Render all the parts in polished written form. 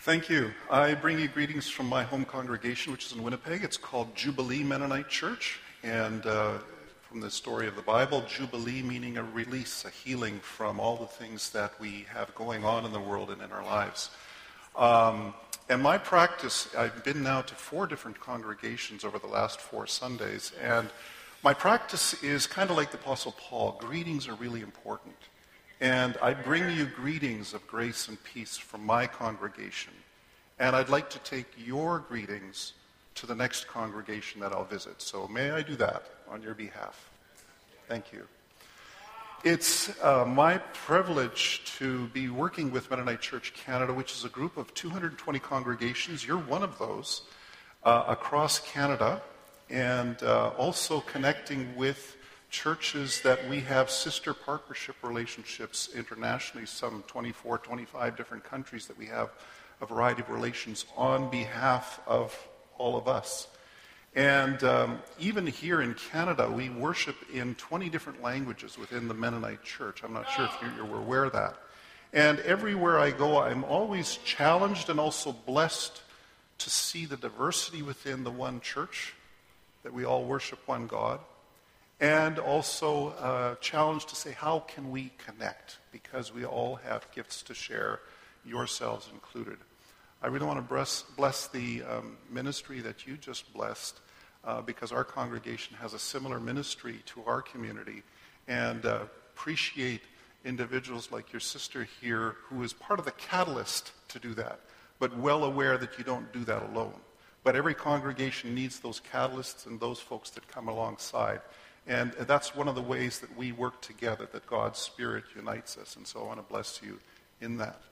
Thank you. I bring you greetings from my home congregation, which is in Winnipeg. It's called Jubilee Mennonite Church. And from the story of the Bible, Jubilee meaning a release, a healing from all the things that we have going on in the world and in our lives. And my practice, I've been now to 4 different congregations over the last 4 Sundays. And my practice is kind of like the Apostle Paul. Greetings are really important. And I bring you greetings of grace and peace from my congregation. And I'd like to take your greetings to the next congregation that I'll visit. So may I do that on your behalf? Thank you. It's my privilege to be working with Mennonite Church Canada, which is a group of 220 congregations. You're one of those across Canada. And also connecting with churches that we have sister partnership relationships internationally, some 24, 25 different countries that we have a variety of relations on behalf of all of us. And even here in Canada, we worship in 20 different languages within the Mennonite Church. I'm not sure if you're aware of that. And everywhere I go, I'm always challenged and also blessed to see the diversity within the one church, that we all worship one God. And also challenged to say, how can we connect? Because we all have gifts to share, yourselves included. I really want to bless the ministry that you just blessed, because our congregation has a similar ministry to our community, and appreciate individuals like your sister here who is part of the catalyst to do that, but well aware that you don't do that alone. But every congregation needs those catalysts and those folks that come alongside. And that's one of the ways that we work together, that God's Spirit unites us. And so I want to bless you in that.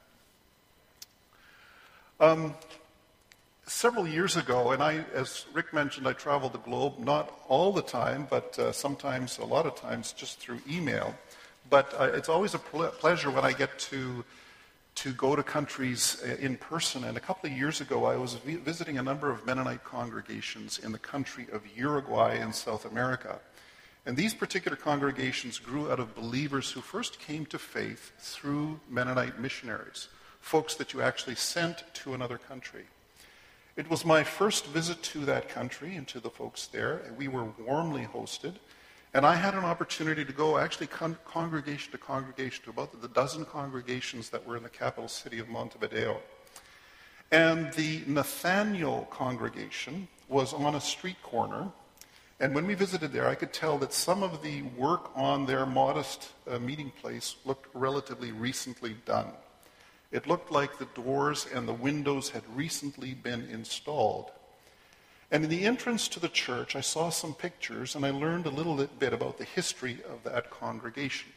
Several years ago, and as Rick mentioned, I traveled the globe, not all the time, but sometimes, a lot of times, just through email. But it's always a pleasure when I get to go to countries in person. And a couple of years ago, I was visiting a number of Mennonite congregations in the country of Uruguay in South America. And these particular congregations grew out of believers who first came to faith through Mennonite missionaries, folks that you actually sent to another country. It was my first visit to that country and to the folks there, and we were warmly hosted. And I had an opportunity to go actually congregation to about the dozen congregations that were in the capital city of Montevideo. And the Nathaniel congregation was on a street corner. And when we visited there, I could tell that some of the work on their modest meeting place looked relatively recently done. It looked like the doors and the windows had recently been installed. And in the entrance to the church, I saw some pictures, and I learned a little bit about the history of that congregation.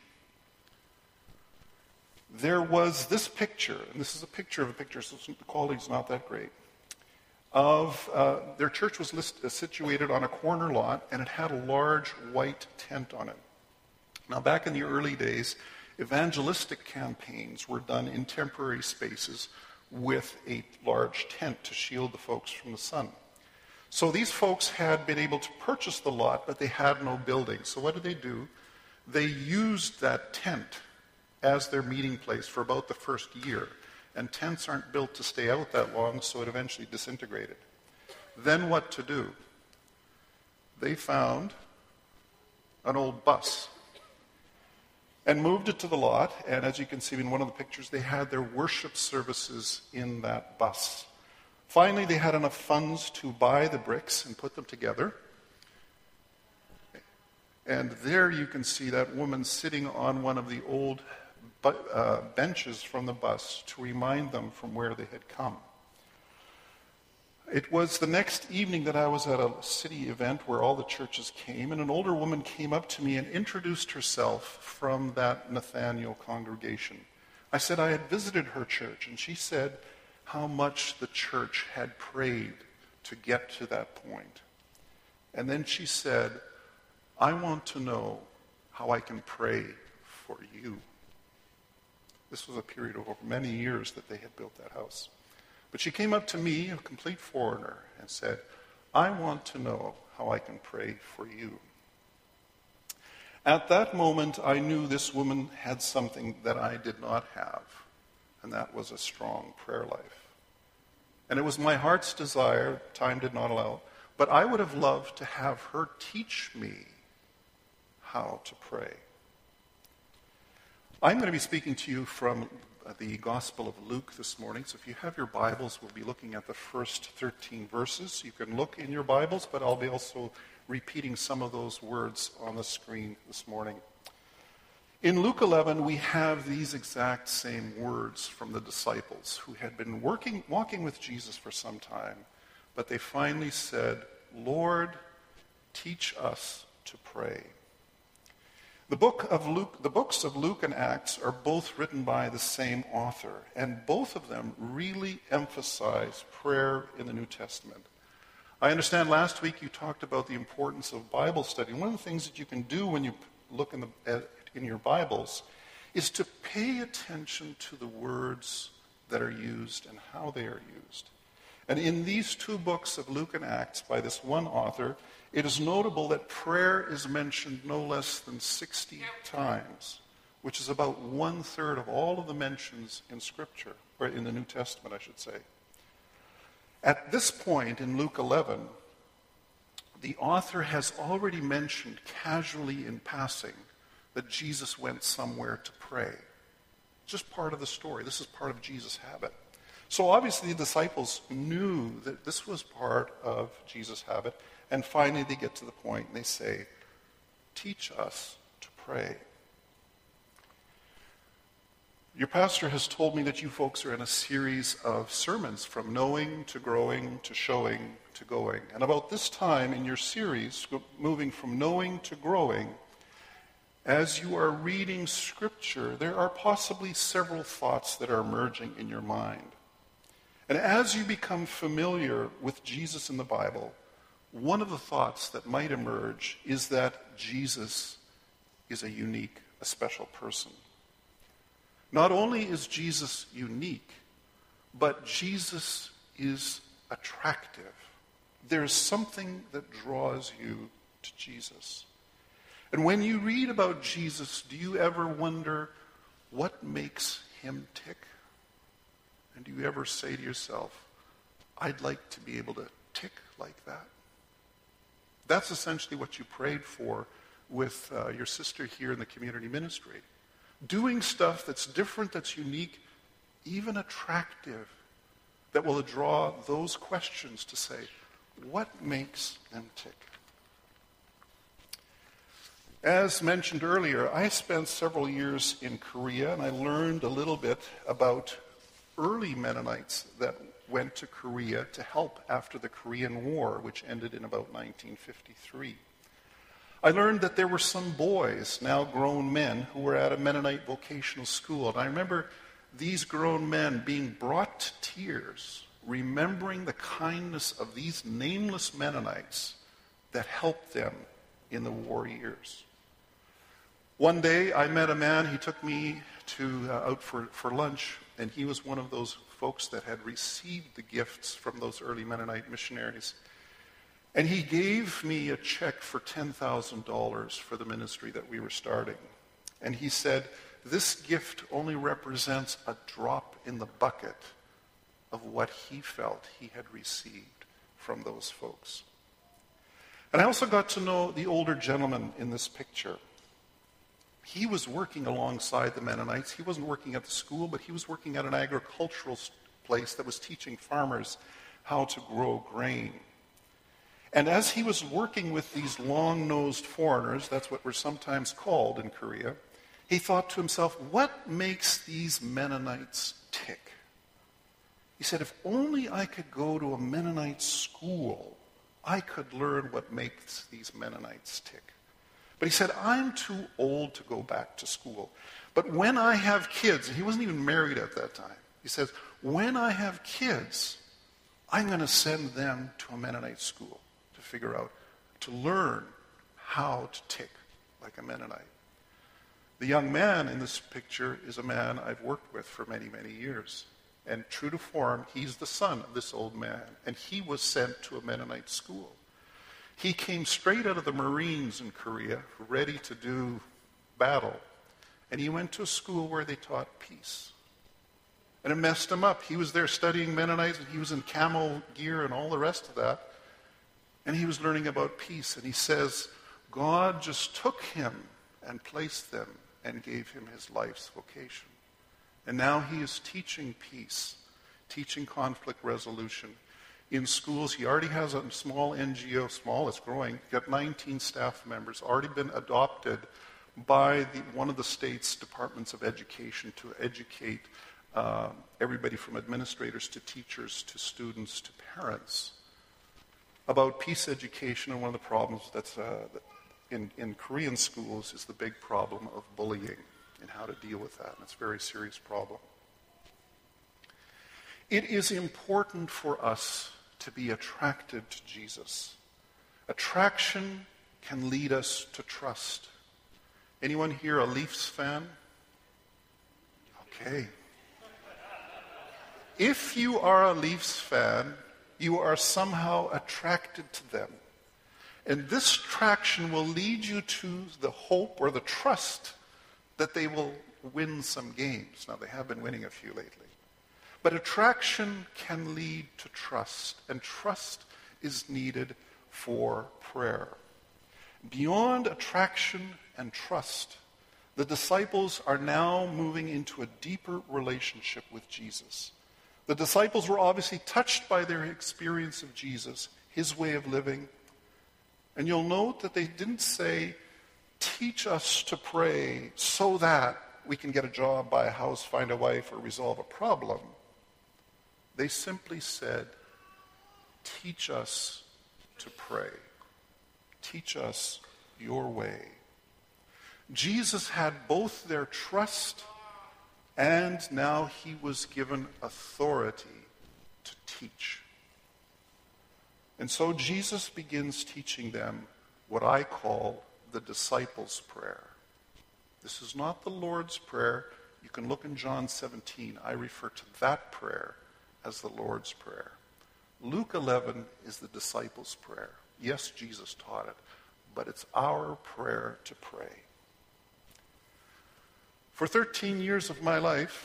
There was this picture, and this is a picture, so the quality's not that great, of their church was situated on a corner lot, and it had a large white tent on it. Now, back in the early days, evangelistic campaigns were done in temporary spaces with a large tent to shield the folks from the sun. So these folks had been able to purchase the lot, but they had no building. So what did they do? They used that tent as their meeting place for about the first year. And tents aren't built to stay out that long, so it eventually disintegrated. Then what to do? They found an old bus and moved it to the lot. And as you can see in one of the pictures, they had their worship services in that bus. Finally, they had enough funds to buy the bricks and put them together. And there you can see that woman sitting on one of the old benches from the bus to remind them from where they had come. It was the next evening that I was at a city event where all the churches came, and an older woman came up to me and introduced herself from that Nathaniel congregation. I said I had visited her church, and she said how much the church had prayed to get to that point. And then she said, I want to know how I can pray for you. This was a period of over many years that they had built that house. But she came up to me, a complete foreigner, and said, I want to know how I can pray for you. At that moment, I knew this woman had something that I did not have, and that was a strong prayer life. And it was my heart's desire, time did not allow, but I would have loved to have her teach me how to pray. I'm going to be speaking to you from the Gospel of Luke this morning. So if you have your Bibles, we'll be looking at the first 13 verses. You can look in your Bibles, but I'll be also repeating some of those words on the screen this morning. In Luke 11, we have these exact same words from the disciples who had been walking with Jesus for some time, but they finally said, "Lord, teach us to pray." The books of Luke and Acts are both written by the same author, and both of them really emphasize prayer in the New Testament. I understand last week you talked about the importance of Bible study. One of the things that you can do when you look in your Bibles is to pay attention to the words that are used and how they are used. And in these two books of Luke and Acts by this one author, it is notable that prayer is mentioned no less than 60 times, which is about 1/3 of all of the mentions in Scripture, or in the New Testament, I should say. At this point in Luke 11, the author has already mentioned casually in passing that Jesus went somewhere to pray. Just part of the story. This is part of Jesus' habit. So obviously the disciples knew that this was part of Jesus' habit, and finally they get to the point and they say, "Teach us to pray." Your pastor has told me that you folks are in a series of sermons from knowing to growing to showing to going. And about this time in your series, moving from knowing to growing, as you are reading Scripture, there are possibly several thoughts that are emerging in your mind. And as you become familiar with Jesus in the Bible, one of the thoughts that might emerge is that Jesus is a special person. Not only is Jesus unique, but Jesus is attractive. There's something that draws you to Jesus. And when you read about Jesus, do you ever wonder what makes him tick? And do you ever say to yourself, I'd like to be able to tick like that? That's essentially what you prayed for with your sister here in the community ministry. Doing stuff that's different, that's unique, even attractive, that will draw those questions to say, what makes them tick? As mentioned earlier, I spent several years in Korea, and I learned a little bit about early Mennonites that went to Korea to help after the Korean War, which ended in about 1953. I learned that there were some boys, now grown men, who were at a Mennonite vocational school. And I remember these grown men being brought to tears, remembering the kindness of these nameless Mennonites that helped them in the war years. One day I met a man, he took me out for lunch, and he was one of those folks that had received the gifts from those early Mennonite missionaries. And he gave me a check for $10,000 for the ministry that we were starting. And he said, this gift only represents a drop in the bucket of what he felt he had received from those folks. And I also got to know the older gentleman in this picture. He was working alongside the Mennonites. He wasn't working at the school, but he was working at an agricultural place that was teaching farmers how to grow grain. And as he was working with these long-nosed foreigners, that's what we're sometimes called in Korea, he thought to himself, what makes these Mennonites tick? He said, if only I could go to a Mennonite school, I could learn what makes these Mennonites tick. But he said, I'm too old to go back to school. But when I have kids, and he wasn't even married at that time, he says, when I have kids, I'm going to send them to a Mennonite school to figure out, to learn how to tick like a Mennonite. The young man in this picture is a man I've worked with for many, many years. And true to form, he's the son of this old man. And he was sent to a Mennonite school. He came straight out of the Marines in Korea, ready to do battle. And he went to a school where they taught peace. And it messed him up. He was there studying Mennonites, and he was in camel gear and all the rest of that. And he was learning about peace. And he says, God just took him and placed them and gave him his life's vocation. And now he is teaching peace, teaching conflict resolution. In schools, he already has a small NGO, small, it's growing. He's got 19 staff members, already been adopted by one of the state's departments of education to educate everybody from administrators to teachers to students to parents about peace education. And one of the problems that's in Korean schools is the big problem of bullying and how to deal with that. And it's a very serious problem. It is important for us to be attracted to Jesus. Attraction can lead us to trust. Anyone here a Leafs fan? Okay. If you are a Leafs fan, you are somehow attracted to them. And this attraction will lead you to the hope or the trust that they will win some games. Now, they have been winning a few lately. But attraction can lead to trust, and trust is needed for prayer. Beyond attraction and trust, the disciples are now moving into a deeper relationship with Jesus. The disciples were obviously touched by their experience of Jesus, his way of living. And you'll note that they didn't say, teach us to pray so that we can get a job, buy a house, find a wife, or resolve a problem. They simply said, teach us to pray. Teach us your way. Jesus had both their trust and now he was given authority to teach. And so Jesus begins teaching them what I call the disciples' prayer. This is not the Lord's Prayer. You can look in John 17. I refer to that prayer as the Lord's Prayer. Luke 11 is the disciples' prayer. Yes, Jesus taught it, but it's our prayer to pray. For 13 years of my life,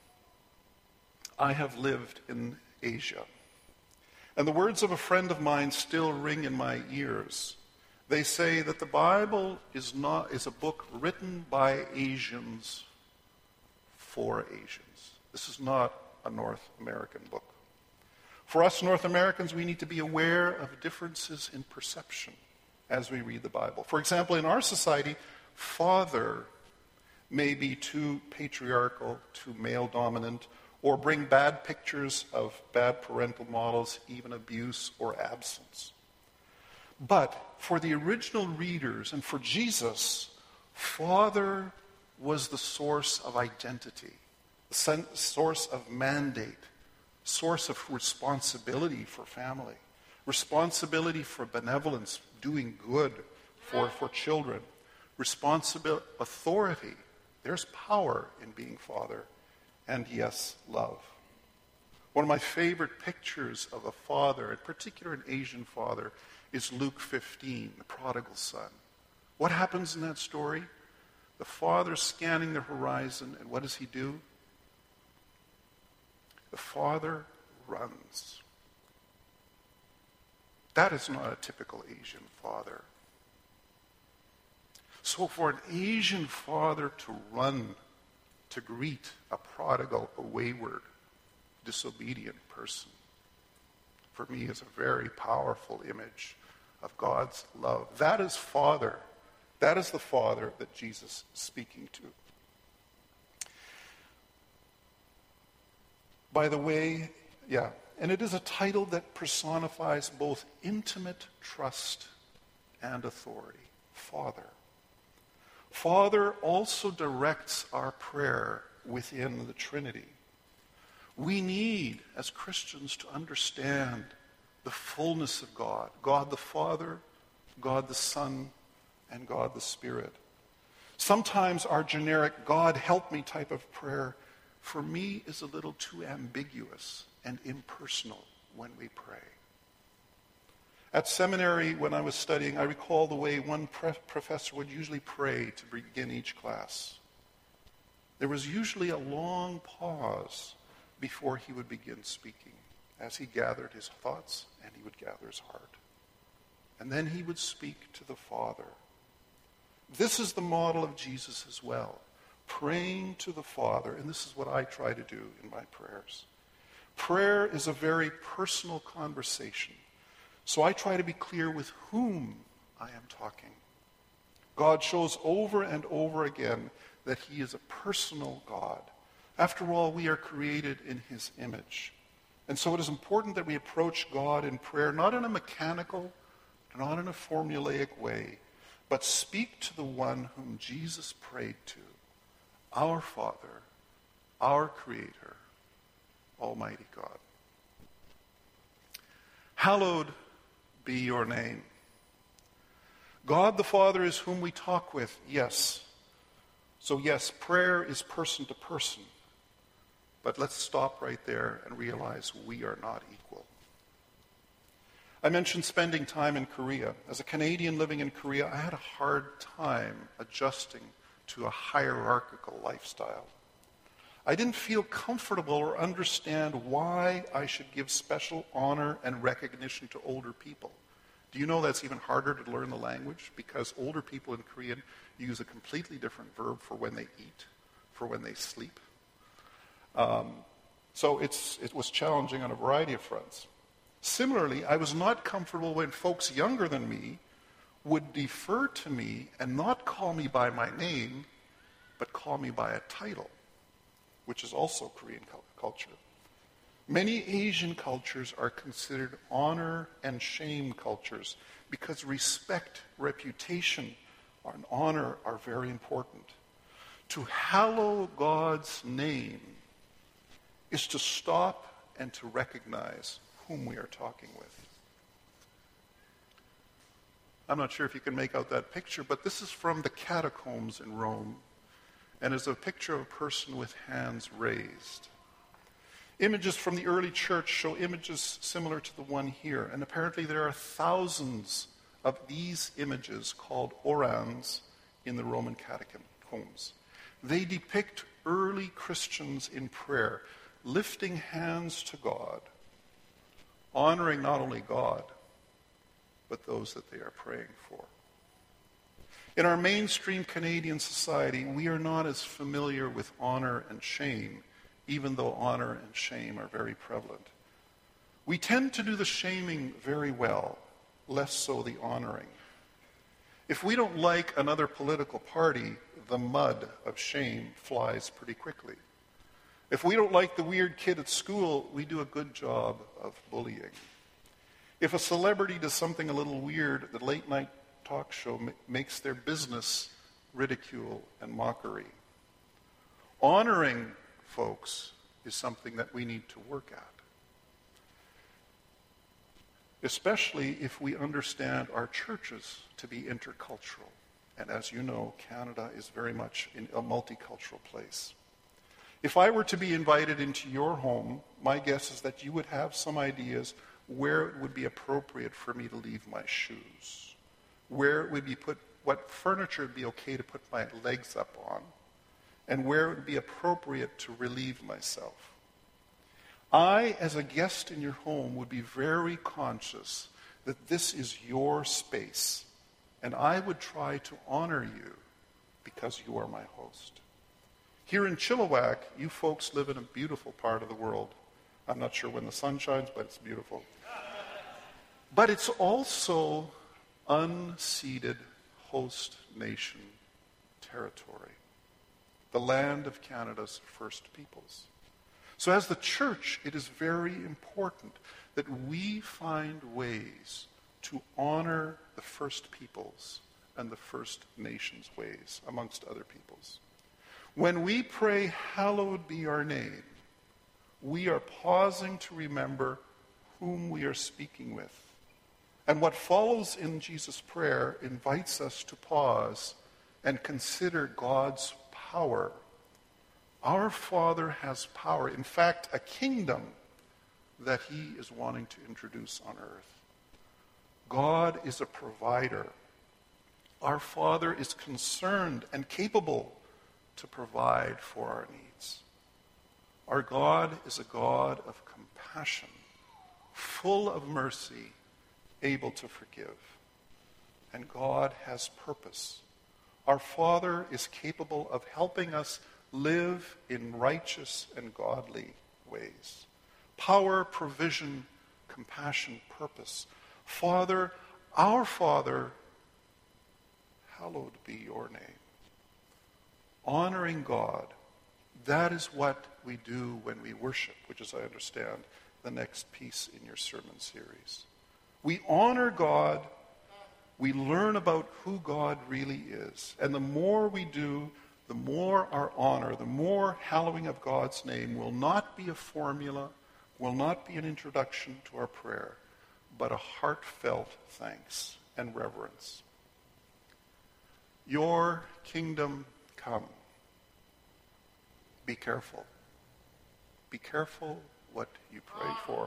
I have lived in Asia. And the words of a friend of mine still ring in my ears. They say that the Bible is a book written by Asians for Asians. This is not a North American book. For us North Americans, we need to be aware of differences in perception as we read the Bible. For example, in our society, father may be too patriarchal, too male-dominant, or bring bad pictures of bad parental models, even abuse or absence. But for the original readers and for Jesus, father was the source of identity, the source of mandate, source of responsibility for family, responsibility for benevolence, doing good for children, responsibility, authority. There's power in being father, and yes, love. One of my favorite pictures of a father, in particular an Asian father, is Luke 15, the prodigal son. What happens in that story? The father's scanning the horizon, and what does he do? The father runs. That is not a typical Asian father. So for an Asian father to run to greet a prodigal, a wayward, disobedient person, for me is a very powerful image of God's love. That is father. That is the father that Jesus is speaking to. By the way, and it is a title that personifies both intimate trust and authority. Father. Father also directs our prayer within the Trinity. We need, as Christians, to understand the fullness of God. God the Father, God the Son, and God the Spirit. Sometimes our generic God help me type of prayer, for me, is a little too ambiguous and impersonal when we pray. At seminary, when I was studying, I recall the way one professor would usually pray to begin each class. There was usually a long pause before he would begin speaking, as he gathered his thoughts and he would gather his heart. And then he would speak to the Father. This is the model of Jesus as well, praying to the Father, and this is what I try to do in my prayers. Prayer is a very personal conversation, so I try to be clear with whom I am talking. God shows over and over again that he is a personal God. After all, we are created in his image. And so it is important that we approach God in prayer, not in a mechanical, not in a formulaic way, but speak to the one whom Jesus prayed to, our Father, our Creator, Almighty God. Hallowed be your name. God the Father is whom we talk with, yes. So yes, prayer is person to person. But let's stop right there and realize we are not equal. I mentioned spending time in Korea. As a Canadian living in Korea, I had a hard time adjusting to a hierarchical lifestyle. I didn't feel comfortable or understand why I should give special honor and recognition to older people. Do you know that's even harder to learn the language? Because older people in Korean use a completely different verb for when they eat, for when they sleep. So it was challenging on a variety of fronts. Similarly, I was not comfortable when folks younger than me would defer to me and not call me by my name, but call me by a title, which is also Korean culture. Many Asian cultures are considered honor and shame cultures because respect, reputation, and honor are very important. To hallow God's name is to stop and to recognize whom we are talking with. I'm not sure if you can make out that picture, but this is from the catacombs in Rome, and is a picture of a person with hands raised. Images from the early church show images similar to the one here, and apparently there are thousands of these images called orans in the Roman catacombs. They depict early Christians in prayer, lifting hands to God, honoring not only God, but those that they are praying for. In our mainstream Canadian society, we are not as familiar with honor and shame, even though honor and shame are very prevalent. We tend to do the shaming very well, less so the honoring. If we don't like another political party, the mud of shame flies pretty quickly. If we don't like the weird kid at school, we do a good job of bullying. If a celebrity does something a little weird, the late night talk show makes their business ridicule and mockery. Honoring folks is something that we need to work at, especially if we understand our churches to be intercultural. And as you know, Canada is very much a multicultural place. If I were to be invited into your home, my guess is that you would have some ideas where it would be appropriate for me to leave my shoes, where it would be what furniture would be okay to put my legs up on, and where it would be appropriate to relieve myself. I, as a guest in your home, would be very conscious that this is your space, and I would try to honor you because you are my host. Here in Chilliwack, you folks live in a beautiful part of the world. I'm not sure when the sun shines, but it's beautiful. But it's also unceded host nation territory, the land of Canada's First Peoples. So as the church, it is very important that we find ways to honor the First Peoples and the First Nations ways, amongst other peoples. When we pray, hallowed be your name, we are pausing to remember whom we are speaking with. And what follows in Jesus' prayer invites us to pause and consider God's power. Our Father has power, in fact, a kingdom that he is wanting to introduce on earth. God is a provider. Our Father is concerned and capable to provide for our needs. Our God is a God of compassion, full of mercy, able to forgive. And God has purpose. Our Father is capable of helping us live in righteous and godly ways. Power, provision, compassion, purpose. Father, our Father, hallowed be your name. Honoring God, that is what we do when we worship, which is, I understand, the next piece in your sermon series. We honor God. We learn about who God really is. And the more we do, the more our honor, the more hallowing of God's name will not be a formula, will not be an introduction to our prayer, but a heartfelt thanks and reverence. Your kingdom come. Be careful. Be careful what you pray for.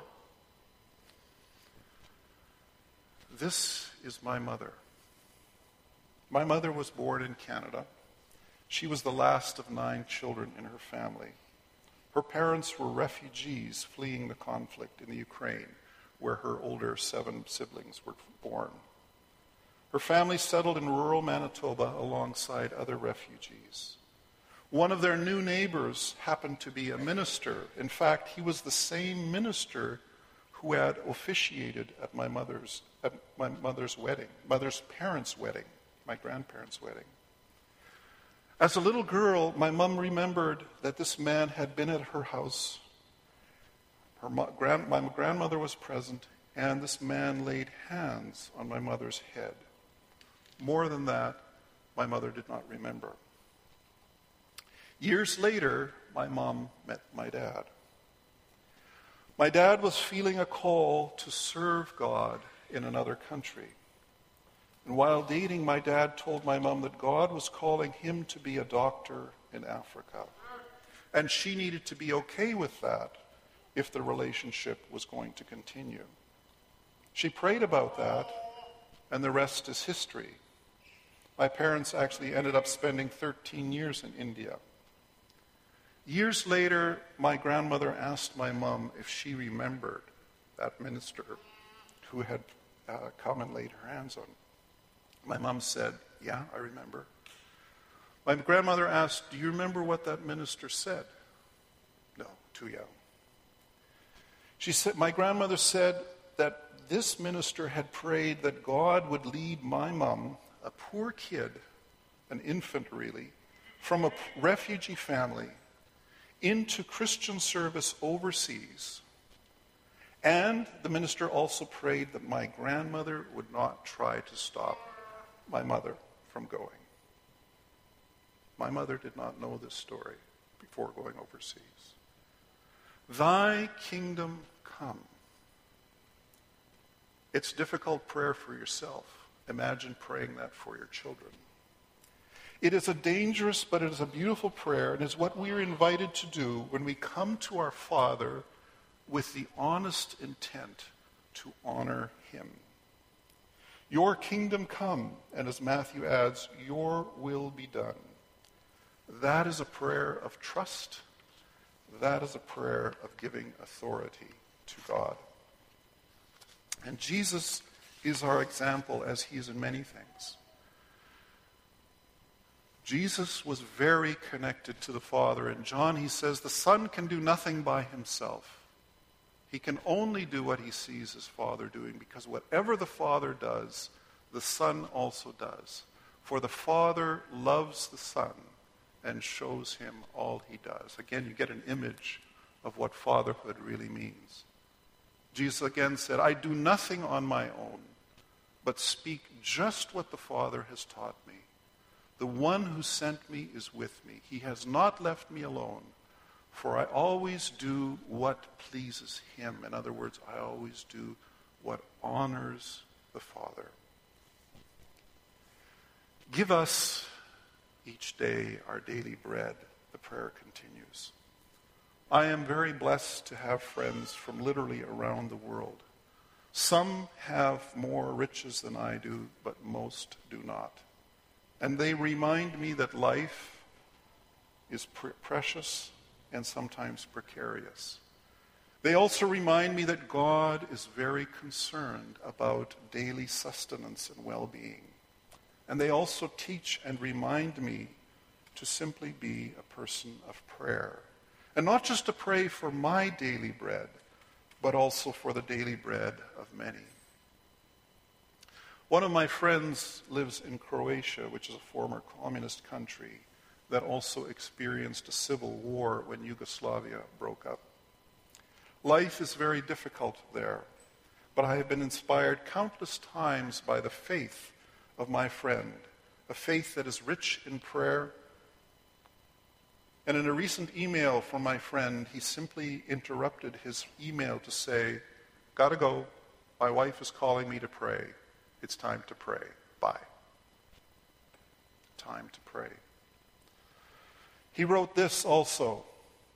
This is my mother. My mother was born in Canada. She was the last of 9 children in her family. Her parents were refugees fleeing the conflict in the Ukraine, where her older 7 siblings were born. Her family settled in rural Manitoba alongside other refugees. One of their new neighbors happened to be a minister. In fact, he was the same minister who had officiated at my mother's wedding, mother's parents' wedding, my grandparents' wedding. As a little girl, my mom remembered that this man had been at her house. My grandmother was present, and this man laid hands on my mother's head. More than that, my mother did not remember. Years later, my mom met my dad. My dad was feeling a call to serve God in another country. And while dating, my dad told my mom that God was calling him to be a doctor in Africa. And she needed to be okay with that if the relationship was going to continue. She prayed about that, and the rest is history. My parents actually ended up spending 13 years in India. Years later, my grandmother asked my mom if she remembered that minister who had come and laid her hands on. My mom said, "Yeah, I remember." My grandmother asked, "Do you remember what that minister said?" "No, too young." My grandmother said that this minister had prayed that God would lead my mom, a poor kid, an infant really, from a refugee family, into Christian service overseas. And the minister also prayed that my grandmother would not try to stop my mother from going. My mother did not know this story before going overseas. Thy kingdom come. It's difficult prayer for yourself. Imagine praying that for your children. It is a dangerous, but it is a beautiful prayer, and is what we are invited to do when we come to our Father with the honest intent to honor him. Your kingdom come, and as Matthew adds, your will be done. That is a prayer of trust. That is a prayer of giving authority to God. And Jesus is our example, as he is in many things. Jesus was very connected to the Father. In John, he says, the Son can do nothing by himself. He can only do what he sees his Father doing, because whatever the Father does, the Son also does. For the Father loves the Son and shows him all he does. Again, you get an image of what fatherhood really means. Jesus again said, I do nothing on my own, but speak just what the Father has taught me. The one who sent me is with me. He has not left me alone, for I always do what pleases him. In other words, I always do what honors the Father. Give us each day our daily bread, the prayer continues. I am very blessed to have friends from literally around the world. Some have more riches than I do, but most do not. And they remind me that life is precious and sometimes precarious. They also remind me that God is very concerned about daily sustenance and well-being. And they also teach and remind me to simply be a person of prayer. And not just to pray for my daily bread, but also for the daily bread of many. One of my friends lives in Croatia, which is a former communist country that also experienced a civil war when Yugoslavia broke up. Life is very difficult there, but I have been inspired countless times by the faith of my friend, a faith that is rich in prayer. And in a recent email from my friend, he simply interrupted his email to say, "Gotta go. My wife is calling me to pray. It's time to pray. Bye." Time to pray. He wrote this also.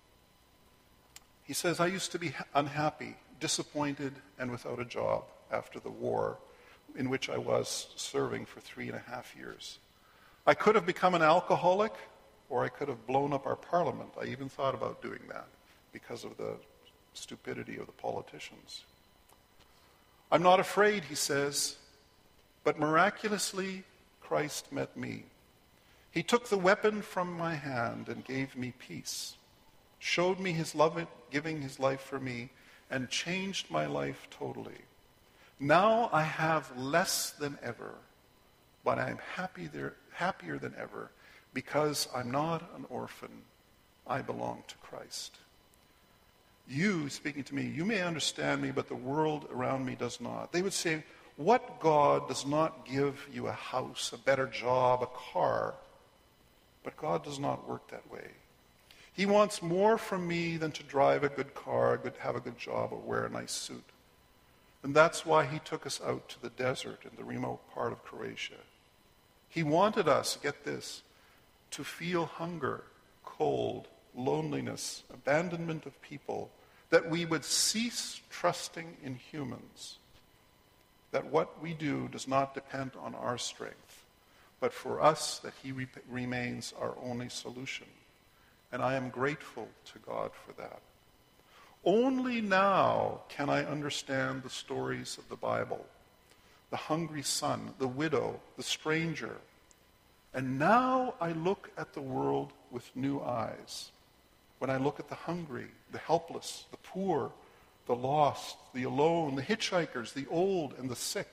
He says, "I used to be unhappy, disappointed, and without a job after the war in which I was serving for 3.5 years. I could have become an alcoholic, or I could have blown up our parliament. I even thought about doing that because of the stupidity of the politicians. I'm not afraid," he says, "but miraculously Christ met me. He took the weapon from my hand and gave me peace, showed me his love, giving his life for me, and changed my life totally. Now I have less than ever, but I'm happier than ever, because I'm not an orphan. I belong to Christ. You," speaking to me, "you may understand me, but the world around me does not." They would say, what God does not give you a house, a better job, a car? But God does not work that way. He wants more from me than to drive a good car, have a good job, or wear a nice suit. And that's why he took us out to the desert in the remote part of Croatia. He wanted us, get this, to feel hunger, cold, loneliness, abandonment of people, that we would cease trusting in humans, that what we do does not depend on our strength, but for us that he remains our only solution. And I am grateful to God for that. Only now can I understand the stories of the Bible, the hungry son, the widow, the stranger. And now I look at the world with new eyes. When I look at the hungry, the helpless, the poor, the lost, the alone, the hitchhikers, the old, and the sick.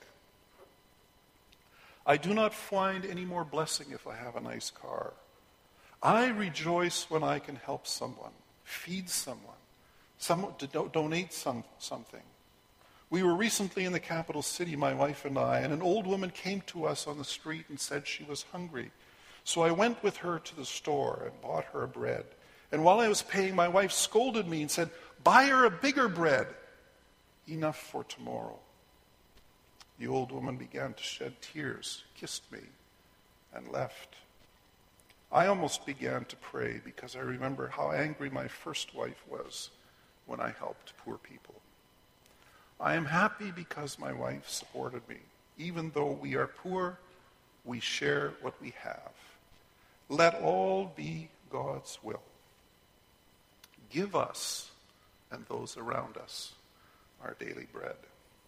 I do not find any more blessing if I have a nice car. I rejoice when I can help someone, feed someone, to donate something. We were recently in the capital city, my wife and I, and an old woman came to us on the street and said she was hungry. So I went with her to the store and bought her bread. And while I was paying, my wife scolded me and said, "Buy her a bigger bread, enough for tomorrow." The old woman began to shed tears, kissed me, and left. I almost began to pray because I remember how angry my first wife was when I helped poor people. I am happy because my wife supported me. Even though we are poor, we share what we have. Let all be God's will. Give us and those around us our daily bread.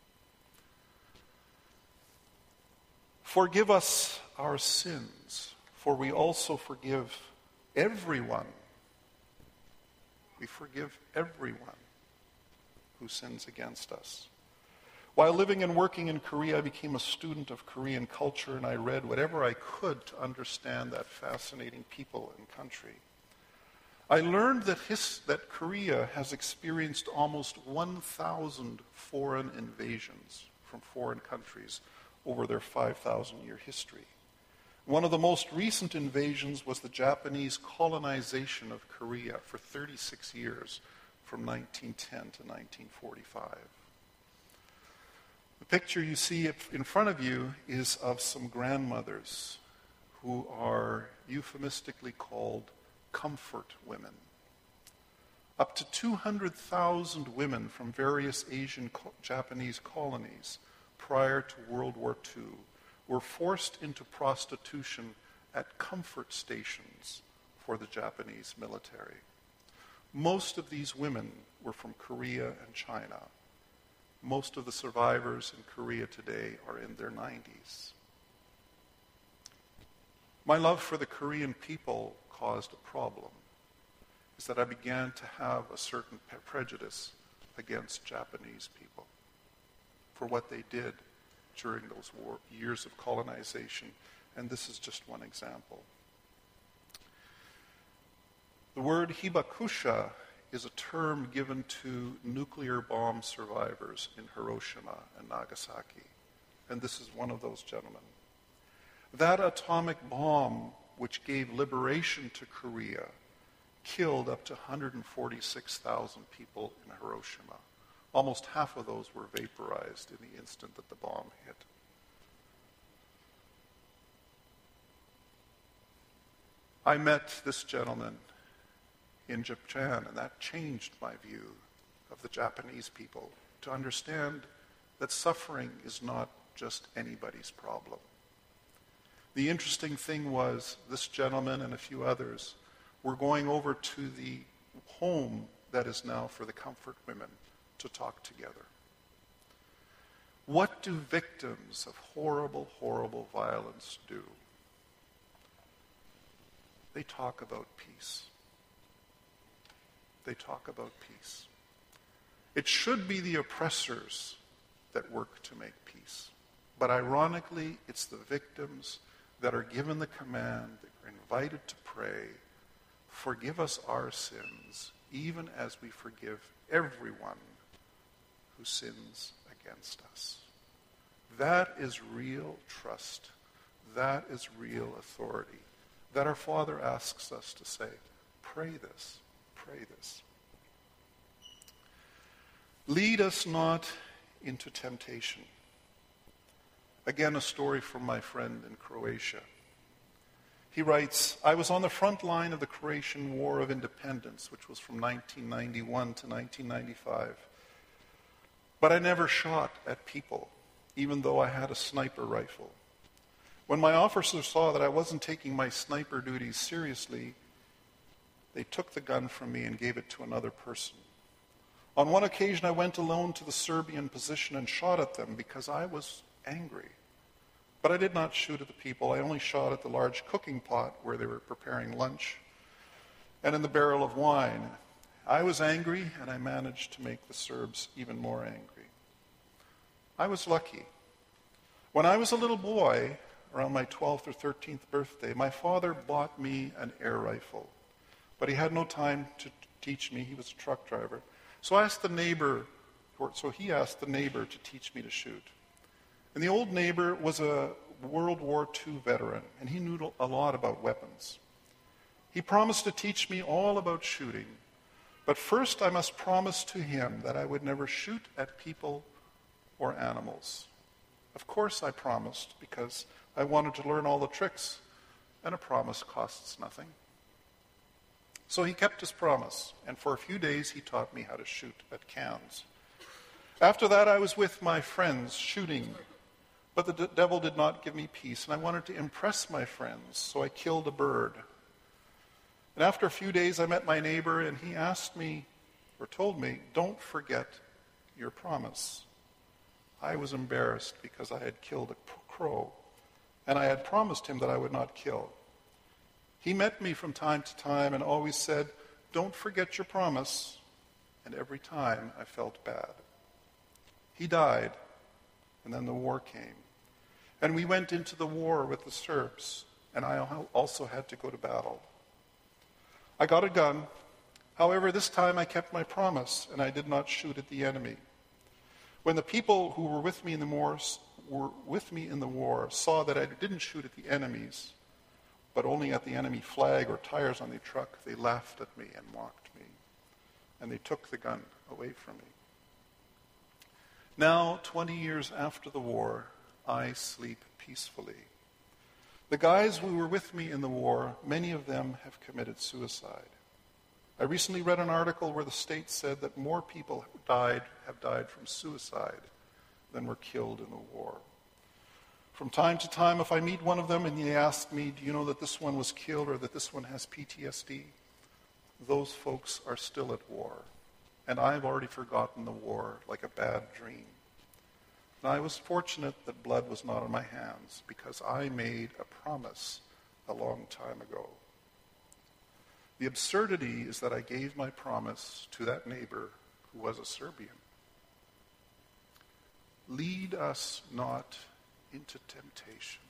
Forgive us our sins, for we also forgive everyone. We forgive everyone who sins against us. While living and working in Korea, I became a student of Korean culture, and I read whatever I could to understand that fascinating people and country. I learned that Korea has experienced almost 1,000 foreign invasions from foreign countries over their 5,000-year history. One of the most recent invasions was the Japanese colonization of Korea for 36 years, from 1910 to 1945. The picture you see in front of you is of some grandmothers who are euphemistically called comfort women. Up to 200,000 women from various Asian Japanese colonies prior to World War II were forced into prostitution at comfort stations for the Japanese military. Most of these women were from Korea and China. Most of the survivors in Korea today are in their 90s. My love for the Korean people caused a problem, is that I began to have a certain prejudice against Japanese people for what they did during those years of colonization. And this is just one example. The word hibakusha is a term given to nuclear bomb survivors in Hiroshima and Nagasaki. And this is one of those gentlemen. That atomic bomb, which gave liberation to Korea, killed up to 146,000 people in Hiroshima. Almost half of those were vaporized in the instant that the bomb hit. I met this gentleman in Japan, and that changed my view of the Japanese people, to understand that suffering is not just anybody's problem. The interesting thing was, this gentleman and a few others were going over to the home that is now for the Comfort Women to talk together. What do victims of horrible, horrible violence do? They talk about peace. They talk about peace. It should be the oppressors that work to make peace. But ironically, it's the victims that are given the command, that are invited to pray, forgive us our sins, even as we forgive everyone who sins against us. That is real trust. That is real authority. That our Father asks us to say, pray this, pray this. Lead us not into temptation. Again, a story from my friend in Croatia. He writes, I was on the front line of the Croatian War of Independence, which was from 1991 to 1995. But I never shot at people, even though I had a sniper rifle. When my officers saw that I wasn't taking my sniper duties seriously, they took the gun from me and gave it to another person. On one occasion, I went alone to the Serbian position and shot at them because I was angry. But I did not shoot at the people. I only shot at the large cooking pot where they were preparing lunch and in the barrel of wine. I was angry, and I managed to make the Serbs even more angry. I was lucky. When I was a little boy, around my 12th or 13th birthday, my father bought me an air rifle. But he had no time to teach me. He was a truck driver. So he asked the neighbor to teach me to shoot. And the old neighbor was a World War II veteran, and he knew a lot about weapons. He promised to teach me all about shooting. But first I must promise to him that I would never shoot at people or animals. Of course I promised, because I wanted to learn all the tricks, and a promise costs nothing. So he kept his promise, and for a few days he taught me how to shoot at cans. After that I was with my friends shooting, but the devil did not give me peace, and I wanted to impress my friends, so I killed a bird. And after a few days I met my neighbor, and he asked me, or told me, don't forget your promise. I was embarrassed because I had killed a crow, and I had promised him that I would not kill. He met me from time to time and always said, don't forget your promise. And every time I felt bad. He died, and then the war came. And we went into the war with the Serbs, and I also had to go to battle. I got a gun. However, this time I kept my promise, and I did not shoot at the enemy. When the people who were with me in the war saw that I didn't shoot at the enemies, but only at the enemy flag or tires on the truck, they laughed at me and mocked me. And they took the gun away from me. Now, 20 years after the war, I sleep peacefully. The guys who were with me in the war, many of them have committed suicide. I recently read an article where the state said that more people have died from suicide than were killed in the war. From time to time, if I meet one of them and they ask me, do you know that this one was killed or that this one has PTSD? those folks are still at war. And I've already forgotten the war like a bad dream. And I was fortunate that blood was not on my hands because I made a promise a long time ago. The absurdity is that I gave my promise to that neighbor who was a Serbian. Lead us not into temptation.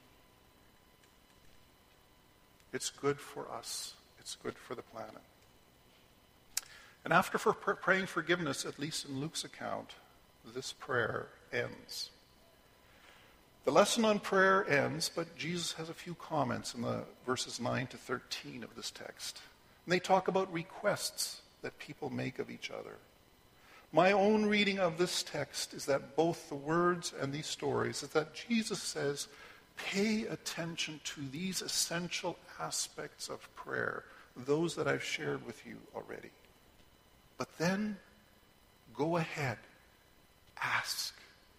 It's good for us. It's good for the planet. And after praying forgiveness, at least in Luke's account, this prayer ends. The lesson on prayer ends, but Jesus has a few comments in the verses 9 to 13 of this text. And they talk about requests that people make of each other. My own reading of this text is that both the words and these stories is that Jesus says, pay attention to these essential aspects of prayer, those that I've shared with you already. But then, go ahead. Ask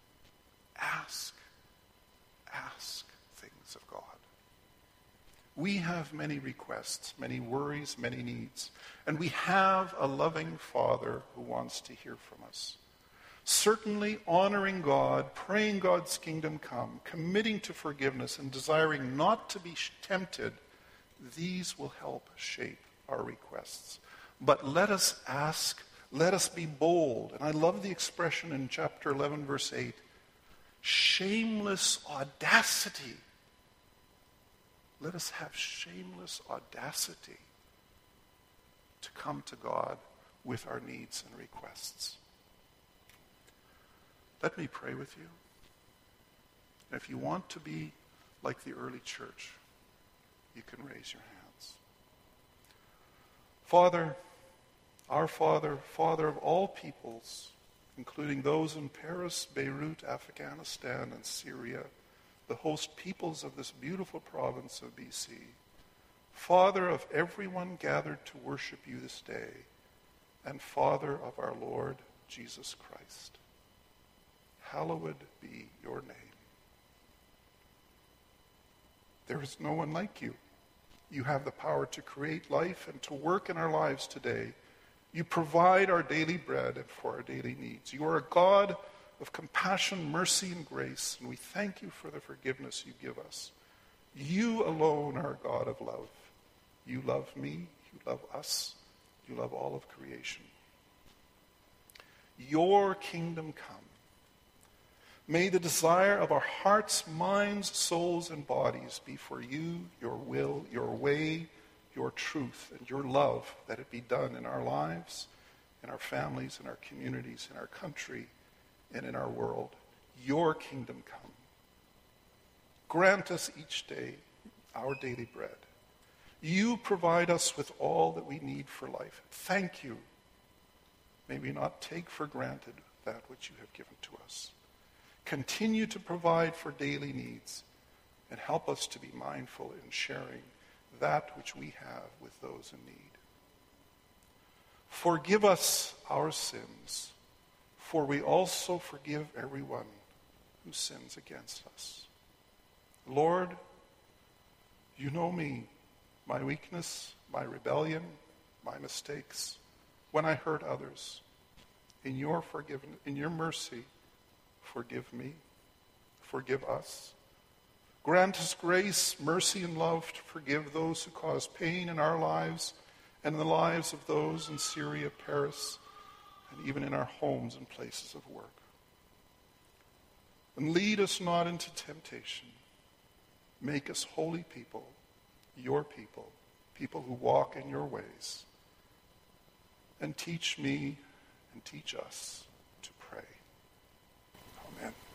things of God. We have many requests, many worries, many needs. And we have a loving Father who wants to hear from us. Certainly honoring God, praying God's kingdom come, committing to forgiveness, and desiring not to be tempted, these will help shape our requests. But let us ask, let us be bold. And I love the expression in chapter 11, verse 8, shameless audacity. Let us have shameless audacity to come to God with our needs and requests. Let me pray with you. And if you want to be like the early church, you can raise your hands. Father, our Father, Father of all peoples, including those in Paris, Beirut, Afghanistan, and Syria, the host peoples of this beautiful province of BC, Father of everyone gathered to worship you this day, and Father of our Lord Jesus Christ, hallowed be your name. There is no one like you. You have the power to create life and to work in our lives today. You provide our daily bread and for our daily needs. You are a God of compassion, mercy, and grace, and we thank you for the forgiveness you give us. You alone are a God of love. You love me, you love us, you love all of creation. Your kingdom come. May the desire of our hearts, minds, souls, and bodies be for you, your will, your way, your truth, and your love, that it be done in our lives, in our families, in our communities, in our country, and in our world. Your kingdom come. Grant us each day our daily bread. You provide us with all that we need for life. Thank you. May we not take for granted that which you have given to us. Continue to provide for daily needs and help us to be mindful in sharing that which we have with those in need. Forgive us our sins, for we also forgive everyone who sins against us. Lord, you know me, my weakness, my rebellion, my mistakes, when I hurt others. In your forgiveness, in your mercy, forgive me, forgive us. Grant us grace, mercy, and love to forgive those who cause pain in our lives and in the lives of those in Syria, Paris, and even in our homes and places of work. And lead us not into temptation. Make us holy people, your people, people who walk in your ways. And teach me and teach us to pray. Amen.